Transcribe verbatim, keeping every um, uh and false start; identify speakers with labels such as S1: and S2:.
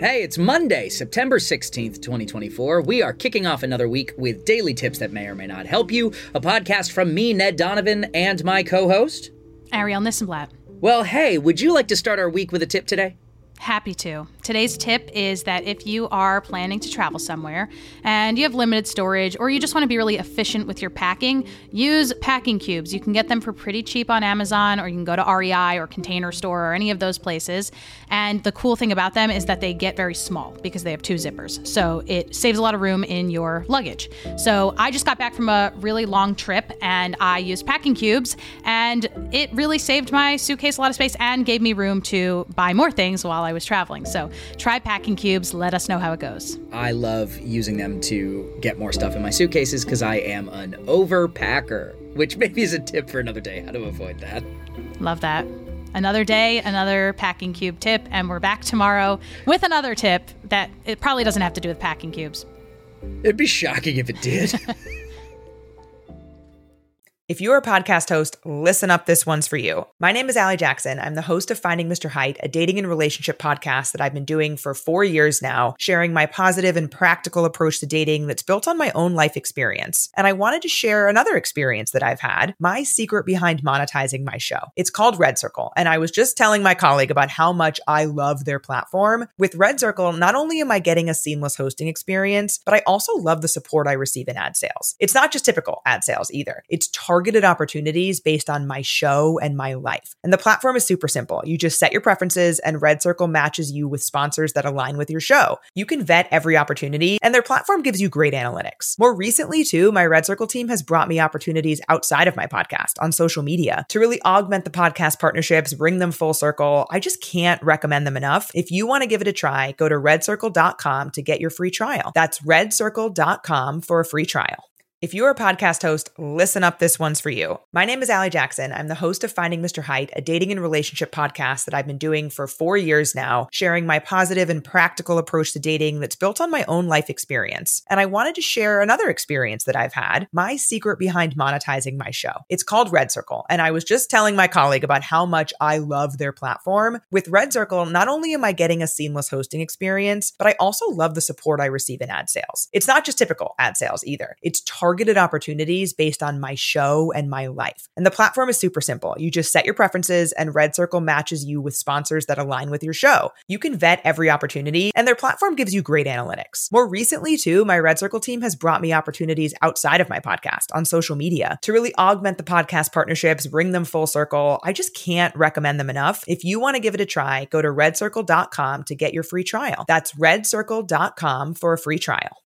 S1: Hey, it's Monday, September sixteenth, twenty twenty-four. We are kicking off another week with daily tips that may or may not help you. A podcast from me, Ned Donovan, and my co-host,
S2: Ariel Nissenblatt.
S1: Well, hey, would you like to start our week with a tip today?
S2: Happy to. Today's tip is that if you are planning to travel somewhere and you have limited storage or you just want to be really efficient with your packing, use packing cubes. You can get them for pretty cheap on Amazon, or you can go to R E I or Container Store or any of those places. And the cool thing about them is that they get very small because they have two zippers. So it saves a lot of room in your luggage. So I just got back from a really long trip and I used packing cubes, and it really saved my suitcase a lot of space and gave me room to buy more things while I I was traveling. So try packing cubes. Let us know how it goes.
S1: I love using them to get more stuff in my suitcases because I am an overpacker, which maybe is a tip for another day, how to avoid that.
S2: Love that. Another day, another packing cube tip, and we're back tomorrow with another tip that it probably doesn't have to do with packing cubes.
S1: It'd be shocking if it did.
S3: If you're a podcast host, listen up, this one's for you. My name is Allie Jackson. I'm the host of Finding Mister Height, a dating and relationship podcast that I've been doing for four years now, sharing my positive and practical approach to dating that's built on my own life experience. And I wanted to share another experience that I've had, my secret behind monetizing my show. It's called Red Circle, and I was just telling my colleague about how much I love their platform. With Red Circle, not only am I getting a seamless hosting experience, but I also love the support I receive in ad sales. It's not just typical ad sales either. It's targeted Targeted opportunities based on my show and my life. And the platform is super simple. You just set your preferences and Red Circle matches you with sponsors that align with your show. You can vet every opportunity, and their platform gives you great analytics. More recently, too, my Red Circle team has brought me opportunities outside of my podcast on social media to really augment the podcast partnerships, bring them full circle. I just can't recommend them enough. If you want to give it a try, go to red circle dot com to get your free trial. That's red circle dot com for a free trial. If you're a podcast host, listen up, this one's for you. My name is Allie Jackson. I'm the host of Finding Mister Height, a dating and relationship podcast that I've been doing for four years now, sharing my positive and practical approach to dating that's built on my own life experience. And I wanted to share another experience that I've had, my secret behind monetizing my show. It's called Red Circle, and I was just telling my colleague about how much I love their platform. With Red Circle, not only am I getting a seamless hosting experience, but I also love the support I receive in ad sales. It's not just typical ad sales either. It's targeted Targeted opportunities based on my show and my life. And the platform is super simple. You just set your preferences and Red Circle matches you with sponsors that align with your show. You can vet every opportunity, and their platform gives you great analytics. More recently, too, my Red Circle team has brought me opportunities outside of my podcast on social media to really augment the podcast partnerships, bring them full circle. I just can't recommend them enough. If you want to give it a try, go to red circle dot com to get your free trial. That's red circle dot com for a free trial.